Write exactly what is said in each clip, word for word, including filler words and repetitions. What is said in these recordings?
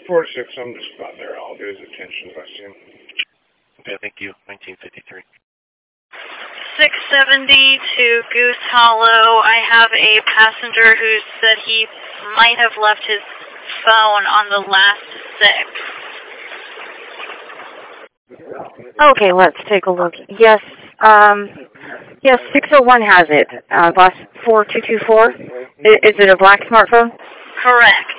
four six, I'm just about there. I'll get his attention if I see him. Okay, thank you. nineteen fifty-three. six seventy to Goose Hollow. I have a passenger who said he might have left his phone on the last six. Okay, let's take a look. Yes, um, yes, six oh one has it. Uh, bus four two two four. Is it a black smartphone? Correct.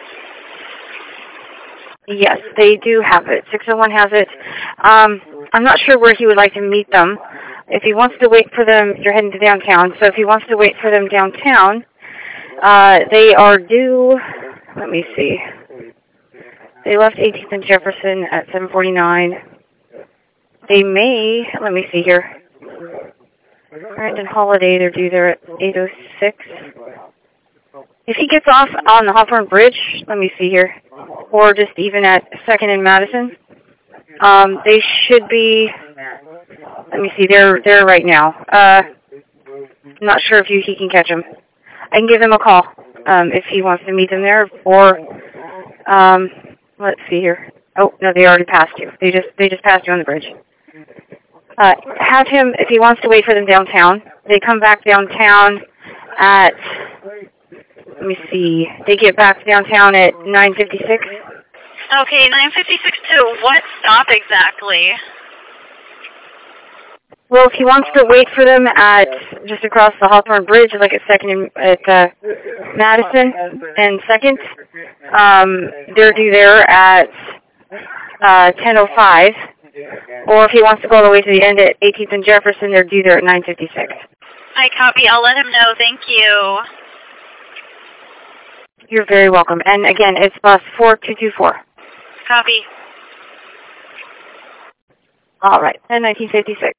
Yes, they do have it. six oh one has it. Um, I'm not sure where he would like to meet them. If he wants to wait for them, you're heading to downtown. So if he wants to wait for them downtown, uh, they are due, let me see. They left eighteenth and Jefferson at seven forty-nine. They may, let me see here. Brandon Holiday, they're due there at eight oh six. If he gets off on the Hawthorne Bridge, let me see here, or just even at second and Madison, um, they should be, let me see, they're there right now. Uh, I'm not sure if you, he can catch them. I can give them a call um, if he wants to meet them there, or um, let's see here. Oh, no, they already passed you. They just they just passed you on the bridge. Uh, have him, if he wants to wait for them downtown, they come back downtown at, let me see, they get back downtown at nine fifty-six. Okay, nine fifty-six to what stop exactly? Well, if he wants to wait for them at, just across the Hawthorne Bridge, like at second and, at uh, Madison and second, um, they're due there at uh, ten oh five. Or if he wants to go all the way to the end at eighteenth and Jefferson, they're due there at nine fifty-six. I copy. I'll let him know. Thank you. You're very welcome. And again, it's bus four two two four. Copy. All right. And nineteen fifty-six.